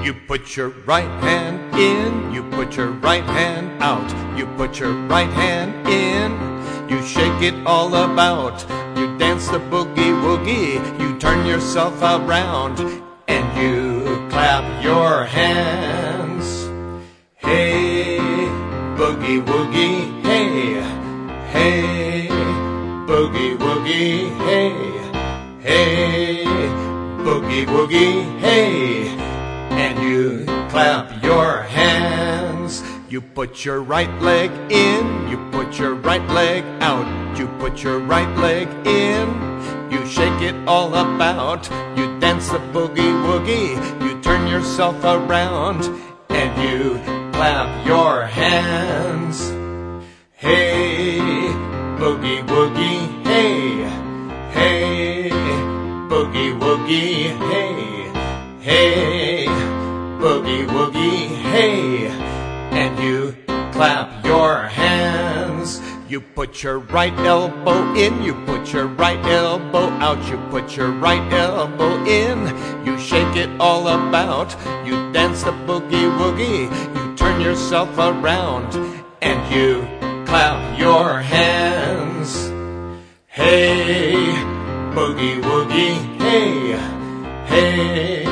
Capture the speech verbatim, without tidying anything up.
You put your right hand in, you put your right hand out. You put your right hand in, you shake it all about. You dance the boogie woogie, you turn yourself around, and you clap your hands. Hey, boogie woogie, hey, hey, boogie woogie, hey, hey, boogie woogie, hey. And you clap your hands. You put your right leg in, you put your right leg out. You put your right leg in, you shake it all about. You dance the boogie woogie, you turn yourself around, and you clap your hands. Hey, boogie woogie, hey, hey, boogie woogie, hey, hey, boogie woogie, hey, and you clap your hands. You put your right elbow in, you put your right elbow out. You put your right elbow in, you shake it all about. You dance the boogie woogie, you turn yourself around, and you clap your hands. Hey, boogie woogie, hey, hey,